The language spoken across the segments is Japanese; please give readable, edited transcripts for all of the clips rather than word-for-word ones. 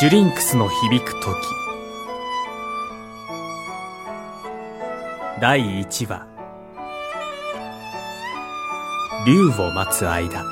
シュリンクスの響く時。第1話。竜を待つ間。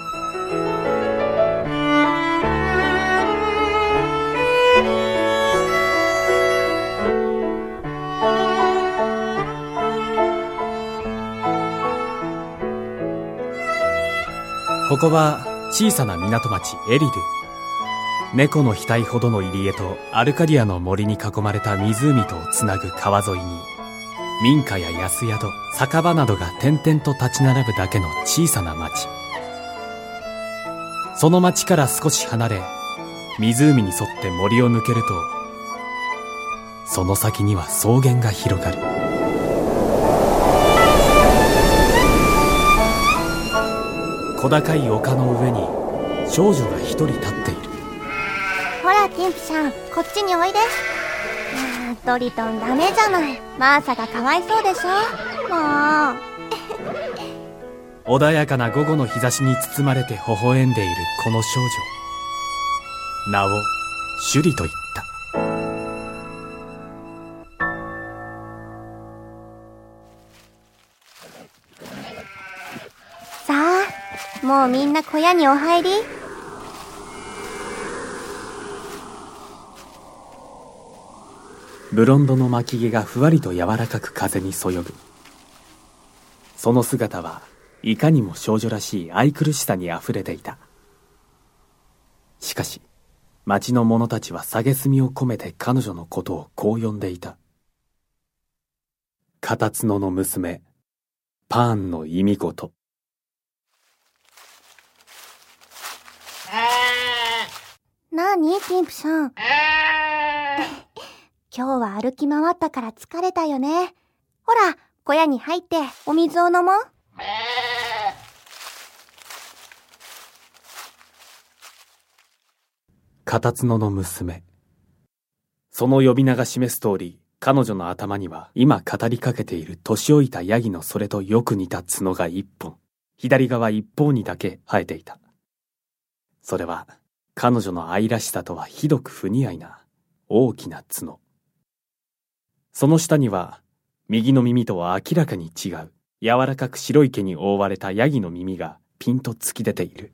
ここは小さな港町エリドゥ。猫の額ほどの入り江とアルカディアの森に囲まれた湖とをつなぐ川沿いに、民家や安宿、酒場などが点々と立ち並ぶだけの小さな町。その町から少し離れ、湖に沿って森を抜けると、その先には草原が広がる。小高い丘の上に少女が一人立っている。 ほらティンプちゃん、こっちにおいで。ドリトンダメじゃない。マーサがかわいそうでしょ。もう穏やかな午後の日差しに包まれて微笑んでいるこの少女、名をシュリと言った。 さあ、もうみんな小屋にお入り。 ブロンドの巻き毛がふわりと柔らかく風にそよぐ。その姿はいかにも少女らしい愛くるしさにあふれていた。しかし町の者たちは蔑を込めて彼女のことをこう呼んでいた。カタツノの娘、パーンの意味ごと。 なにティンプさん。今日は歩き回ったから疲れたよね。ほら、小屋に入ってお水を飲もう。 カタツノの娘。その呼び名が示す通り、彼女の頭には今語りかけている年老いたヤギのそれとよく似た角が一本、左側一方にだけ生えていた。それは彼女の愛らしさとはひどく不似合いな大きな角。その下には右の耳とは明らかに違う柔らかく白い毛に覆われたヤギの耳がピンと突き出ている。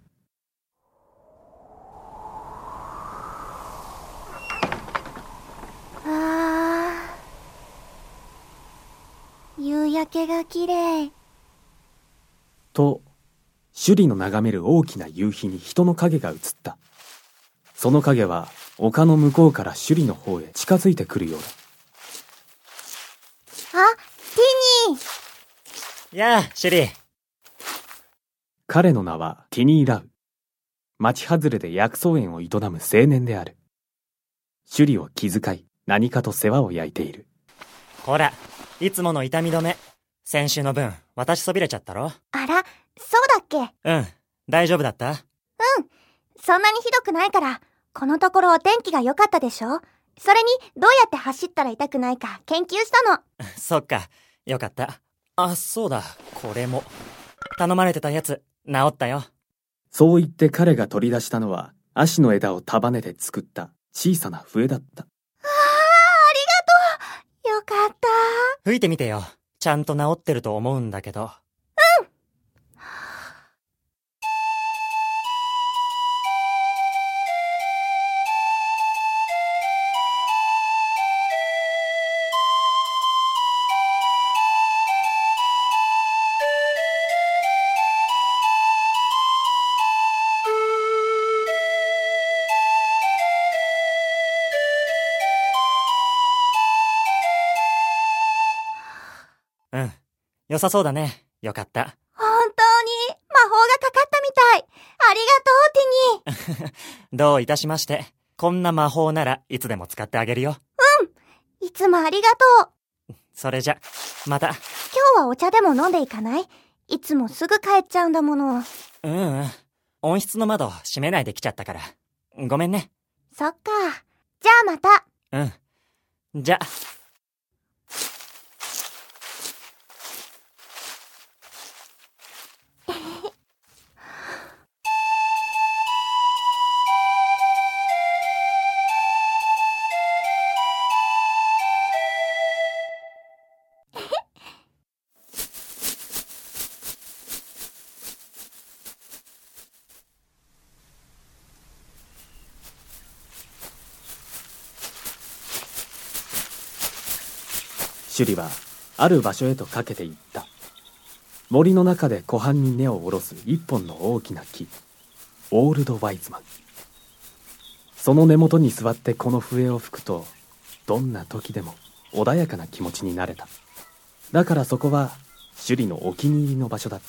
夕焼けが綺麗。 と、シュリの眺める大きな夕日に人の影が映った。その影は丘の向こうからシュリの方へ近づいてくるようだ。 あ、ティニー。やあ、シュリー。 彼の名はティニー・ラウ。町外れで薬草園を営む青年である。シュリを気遣い、何かと世話を焼いている。 ほら、いつもの痛み止め。先週の分、私そびれちゃったろ。 あら、そうだっけ。 うん、大丈夫だった？うん、 そんなにひどくないから。このところお天気が良かったでしょ。それに、どうやって走ったら痛くないか研究したの。 そっか、よかった。あ、そうだ、これも。頼まれてたやつ、治ったよ。 そう言って彼が取り出したのは、葦の枝を束ねて作った小さな笛だった。 ありがとう。よかった。 吹いてみてよ。ちゃんと治ってると思うんだけど。うん。良さそうだね。よかった。 本当に魔法がかかったみたい。ありがとう、ティニー。 どういたしまして。こんな魔法ならいつでも使ってあげるよ。 いつもありがとう。 それじゃ、また。 今日はお茶でも飲んでいかない？いつもすぐ帰っちゃうんだもの。 温室の窓閉めないで来ちゃったから。ごめんね。 そっか。じゃあまた。 じゃ。 首里はある場所へとかけていった。森の中で湖畔に根を下ろす一本の大きな木、オールドワイズマン。その根元に座ってこの笛を吹くと、どんな時でも穏やかな気持ちになれた。だからそこは首里のお気に入りの場所だった。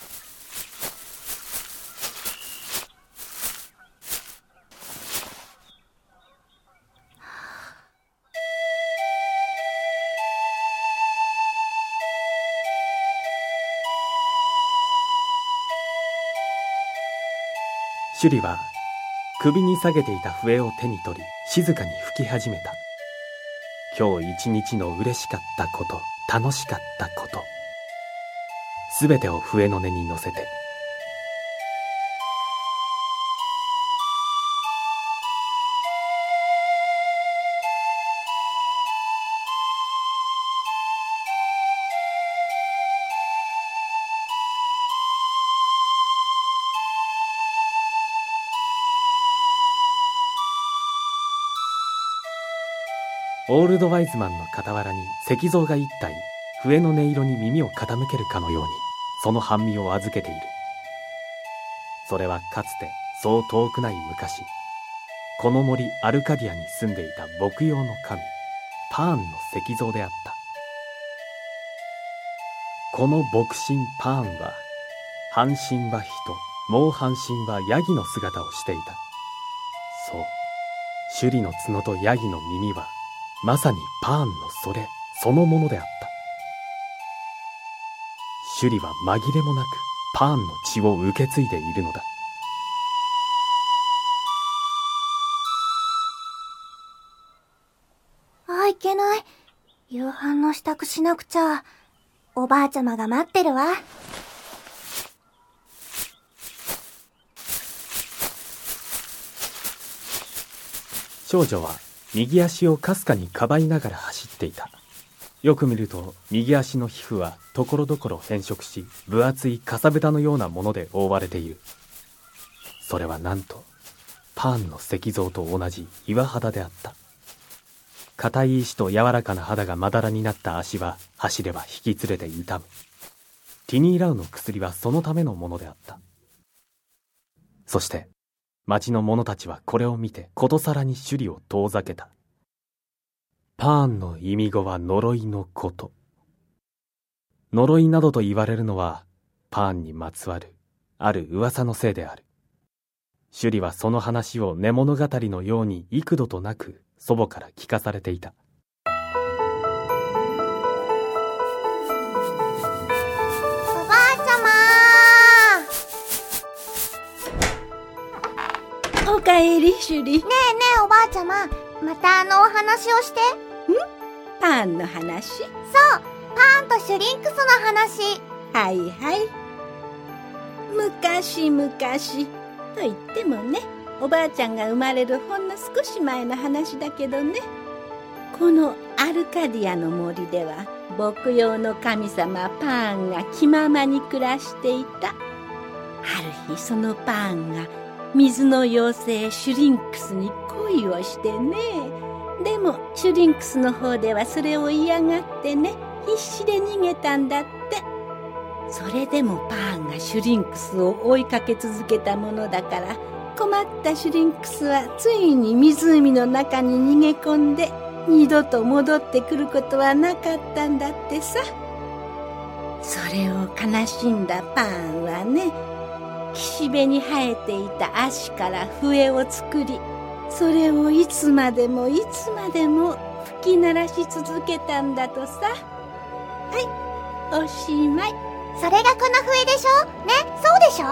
首里は首に下げていた笛を手に取り、静かに吹き始めた。今日一日の嬉しかったこと、楽しかったこと、すべてを笛の音に乗せて。オールドワイズマンの傍らに石像が一体、笛の音色に耳を傾けるかのように、その半身を預けている。それはかつてそう遠くない昔、この森アルカディアに住んでいた牧羊の神パーンの石像であった。この牧神パーンは、半身は人、もう半身はヤギの姿をしていた。そう、首里の角とヤギの耳はまさにパーンのそのものであった。首里は紛れもなくパーンの血を受け継いでいるのだ。 いけない。夕飯の支度しなくちゃ。おばあちゃまが待ってるわ。 少女は右足をかすかにかばいながら走っていた。よく見ると右足の皮膚はところどころ変色し、分厚いかさぶたのようなもので覆われている。それはなんとパーンの石像と同じ岩肌であった。硬い石と柔らかな肌がまだらになった足は走れば引き連れて痛む。ティニーラウの薬はそのためのものであった。そして町の者たちはこれを見てことさらに首里を遠ざけた。パーンの意味語は呪いのこと。呪いなどと言われるのはパーンにまつわるある噂のせいである。首里はその話を寝物語のように幾度となく祖母から聞かされていた。 おばあちゃま。 おかえり、首里。 ねえねえおばあちゃま、またお話をして。 パーンの話？ そう、パーンとシュリンクスの話。 はいはい。昔々と言ってもね、おばあちゃんが生まれるほんの少し前の話だけどね。このアルカディアの森では牧羊の神様パーンが気ままに暮らしていた。ある日そのパーンが水の妖精シュリンクスに恋をしてね。でもシュリンクスの方ではそれを嫌がってね、必死で逃げたんだって。それでもパーンがシュリンクスを追いかけ続けたものだから、困ったシュリンクスはついに湖の中に逃げ込んで、二度と戻ってくることはなかったんだってさ。それを悲しんだパーンはね、岸辺に生えていた足から笛を作り、それをいつまでも吹き鳴らし続けたんだとさ。はい、おしまい。 それがこの笛でしょ？ね、そうでしょ？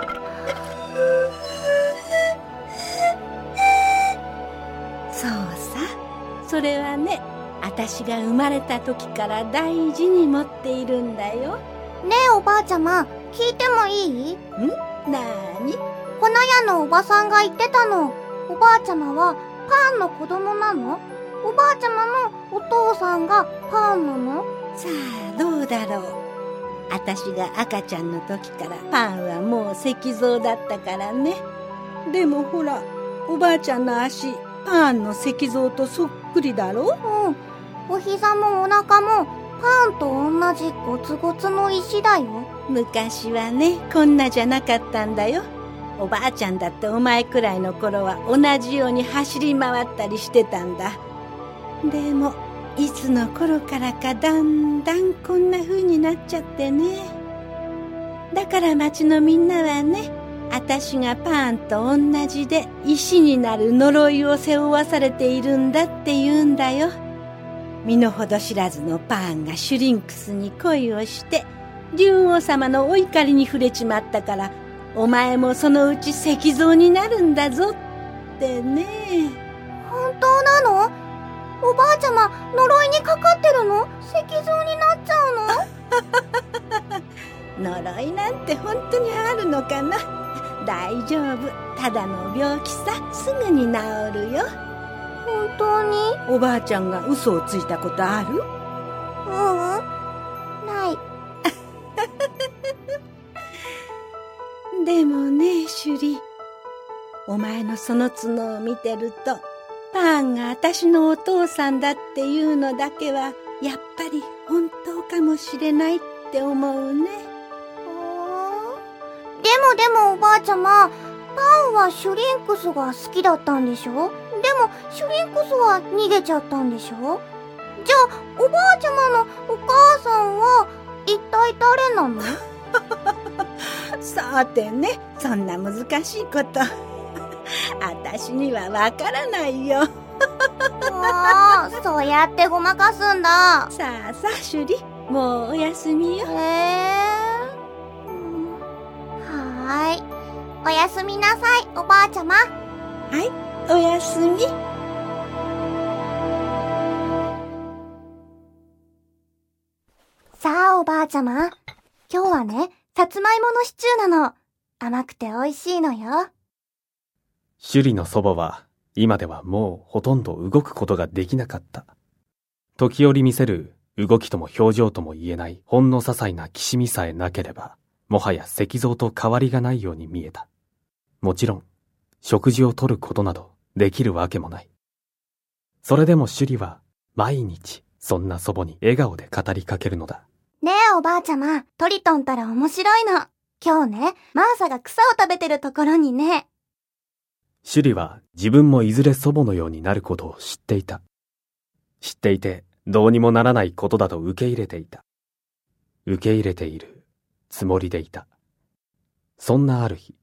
そうさ、それはね、私が生まれた時から大事に持っているんだよ。 ねえおばあちゃま、聞いてもいい？ なーに？ この家のおばさんが言ってたの。おばあちゃまはパーンの子供なの？おばあちゃまのお父さんがパーンなの？ さあ、どうだろう。私が赤ちゃんの時からパーンはもう石像だったからね。でもほら、おばあちゃんの足、パーンの石像とそっくりだろ？ お膝もお腹もパンと同じゴツゴツの石だよ。 昔はね、こんなじゃなかったんだよ。おばあちゃんだってお前くらいの頃は同じように走り回ったりしてたんだ。でもいつの頃からかだんだんこんな風になっちゃってね。だから町のみんなはね、あたしがパーンと同じで石になる呪いを背負わされているんだって言うんだよ。身の程知らずのパーンがシュリンクスに恋をして竜王様のお怒りに触れちまったから、お前もそのうち石像になるんだぞってね。 本当なの？おばあちゃま、呪いにかかってるの？石像になっちゃうの？ 呪いなんて本当にあるのかな。大丈夫、ただの病気さ。すぐに治るよ。 本当に？ おばあちゃんが嘘をついたことある？ ない。 でもね、シュリ、お前のその角を見てると、パーンが私のお父さんだっていうのだけはやっぱり本当かもしれないって思うね。 でもおばあちゃま、パンはシュリンクスが好きだったんでしょ？でもシュリンクスは逃げちゃったんでしょ？じゃあおばあちゃまのお母さんは一体誰なの？ さてね、そんな難しいこと私にはわからないよ。 そうやってごまかすんだ。 さあさあ、シュリ、もうおやすみよ。 はーい、おやすみなさい、おばあちゃま。 はい、おやすみ。 さあおばあちゃま、今日はね、さつまいものシチューなの。甘くて美味しいのよ。 シュリの祖母は今ではもうほとんど動くことができなかった。時折見せる動きとも表情とも言えないほんの些細なきしみさえなければ、もはや石像と変わりがないように見えた。もちろん食事をとることなどできるわけもない。それでもシュリは毎日そんな祖母に笑顔で語りかけるのだ。 ねえおばあちゃま、トリトンたら面白いの。今日ね、マーサが草を食べてるところにね。 シュリは自分もいずれ祖母のようになることを知っていた。知っていてどうにもならないことだと受け入れていた。受け入れているつもりでいた。そんなある日、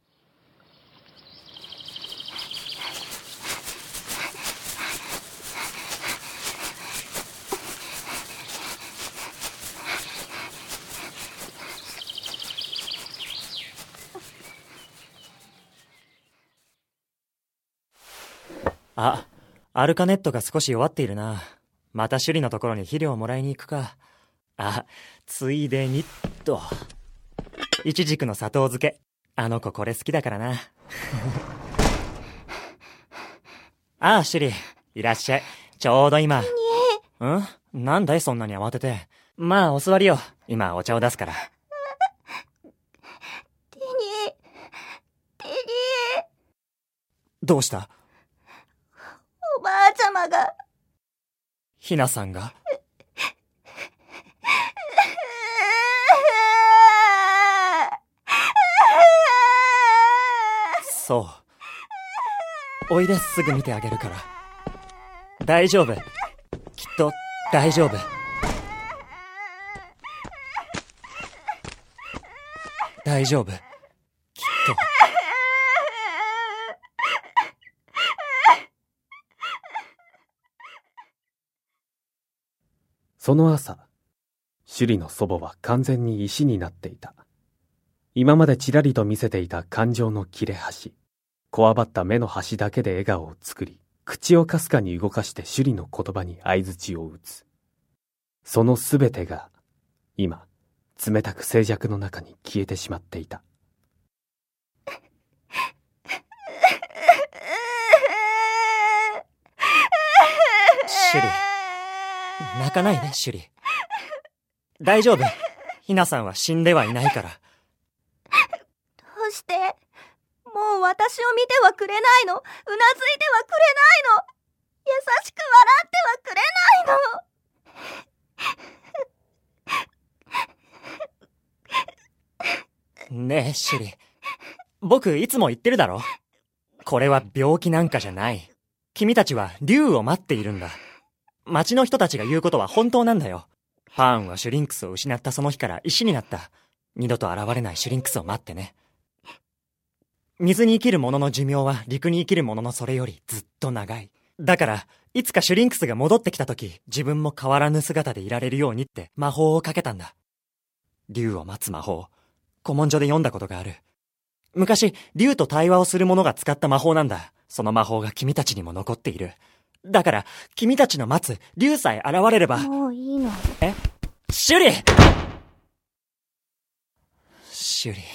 あ、アルカネットが少し弱っているな。またシュリのところに肥料をもらいに行くか。あ、ついでにっと。イチジクの砂糖漬け。あの子これ好きだからな。ああ、シュリ、いらっしゃい。ちょうど今。なんだいそんなに慌てて。まあ、お座りよ。今お茶を出すから。 テニー。 どうした？ おばあちゃまが。 ひなさんが？そう。おいで、すぐ見てあげるから。大丈夫。きっと大丈夫。大丈夫。きっと。 その朝、シュリの祖母は完全に石になっていた。今までちらりと見せていた感情の切れ端、こわばった目の端だけで笑顔を作り、口をかすかに動かしてシュリの言葉に相槌を打つ。そのすべてが、今、冷たく静寂の中に消えてしまっていた。 シュリ、泣かないで、シュリ。大丈夫。ひなさんは死んではいないから。 どうして、もう私を見てはくれないの？うなずいてはくれないの？ しく笑ってはくれないの。 ねえ、シュリ。僕いつも言ってるだろ。これは病気なんかじゃない。君たちは竜を待っているんだ。町の人たちが言うことは本当なんだよ。パーンはシュリンクスを失ったその日から石になった。二度と現れないシュリンクスを待ってね。水に生きる者の寿命は陸に生きる者のそれよりずっと長い。だから、いつかシュリンクスが戻ってきた時、自分も変わらぬ姿でいられるようにって魔法をかけたんだ。竜を待つ魔法。古文書で読んだことがある。昔、竜と対話をする者が使った魔法なんだ。その魔法が君たちにも残っている。だから、君たちの待つ竜さえ現れれば。 もういいの。 シュリ！シュリ。